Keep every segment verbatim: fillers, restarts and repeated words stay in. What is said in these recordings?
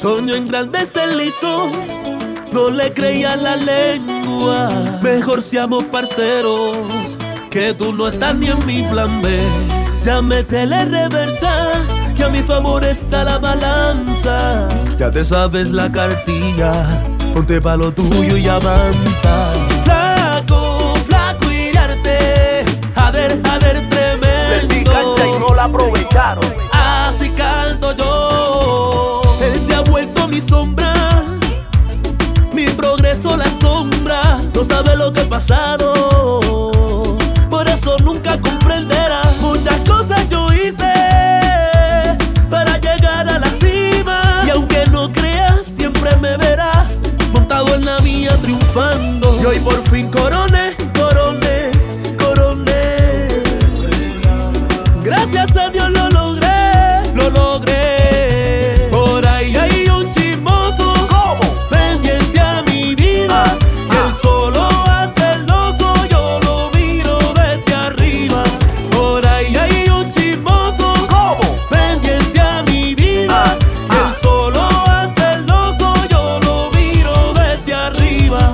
Soñó en grandes deslizos, no le creía la lengua. Mejor seamos parceros, que tú no estás ni en mi plan B. Ya métele reversa, que a mi favor está la balanza. Ya te sabes la cartilla, ponte pa' lo tuyo y avanza. Flaco, flaco y arte, jader, jader tremendo. Les di cancha y no la aprovecharon. Así canto yo. Él se ha vuelto mi sombra, mi progreso la sombra. No sabe lo que he pasado, por eso nunca comprenderá. Muchas cosas yo hice para llegar a la cima, y aunque no creas, siempre me verá montado en la mía triunfando. Y hoy por fin coroné, coroné, coroné. Gracias a Dios lo logré, lo logré. Por ahí hay un chismoso, ¿Cómo? pendiente a mi vida, Ah, y él solo hace el oso, yo lo miro desde arriba. Por ahí hay un chismoso, ¿Cómo? pendiente a mi vida, Ah, y él ah. solo hace el oso, yo lo miro desde arriba.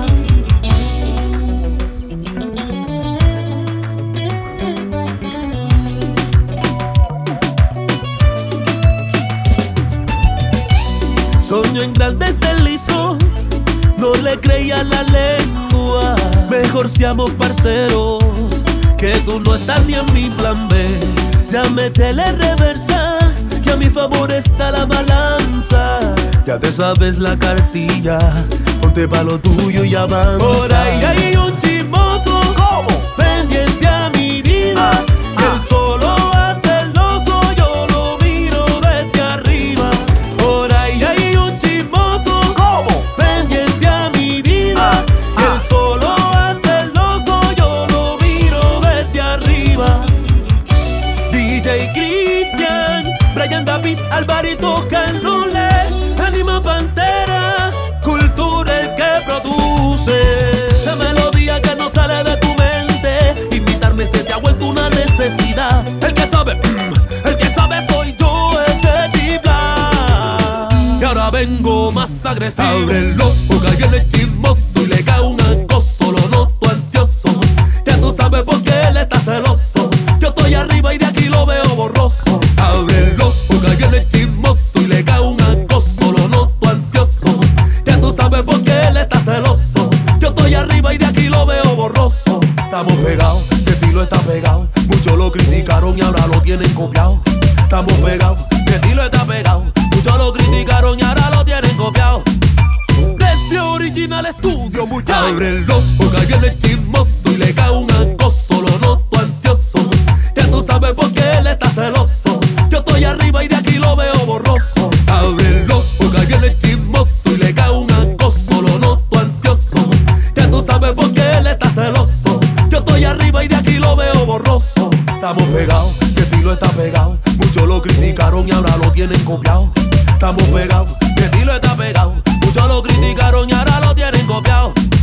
Soñó en grandes deslizos, no le creía la lengua. Mejor seamos parceros, que tú no estás ni en mi plan B. Ya métele reversa, que a mi favor está la balanza. Ya te sabes la cartilla, ponte pa' lo tuyo y avanza. Por ahí hay un chismoso, ¿Cómo? pendiente a mi vida, Ah, y él ah. solo hace el oso, yo lo miro desde arriba. Por ahí hay un chismoso, ¿Cómo? pendiente a mi vida, Ah, y él ah. solo hace el oso, yo lo miro desde arriba. D J Cristian, Brian David, Alvarito Canole, Anima Pantera, cultura el que produce. La melodía que no sale de tu mente, imitarme se te ha vuelto una necesidad. El que sabe, mm, el que sabe soy yo, este chibla. Y ahora vengo más agresivo. Ábrelo, porque alguien es chismoso y le cae un acoso. Lo noto ansioso, ya tú sabes por qué él está celoso. Yo estoy arriba y de aquí lo veo borroso. Ábrelo, porque alguien es chismoso y le cae un acoso. Lo noto ansioso, ya tú sabes por qué él está celoso. Yo estoy arriba y de aquí lo veo borroso. Estamos pegados, de estilo está pegado. Muchos lo criticaron y ahora lo tienen copiado. Estamos pegados, de estilo está pegado. Muchos lo criticaron y ahora lo tienen copiado. Desde Original Studio, muchachos. Ábrelo, porque alguien es chismoso y le cae un acoso. Lo noto ansioso, ya tú sabes por qué él está celoso. Yo estoy arriba y de aquí lo veo borroso. Ábrelo, porque alguien es chismoso y le cae un acoso. Lo noto ansioso, ya tú sabes por qué él está celoso. Yo estoy arriba y de aquí lo veo borroso. Estamos pegados, de estilo está pegado. Muchos lo criticaron y ahora lo tienen copiado. Estamos pegados, de estilo está pegado. Muchos lo criticaron y ahora lo tienen copiado.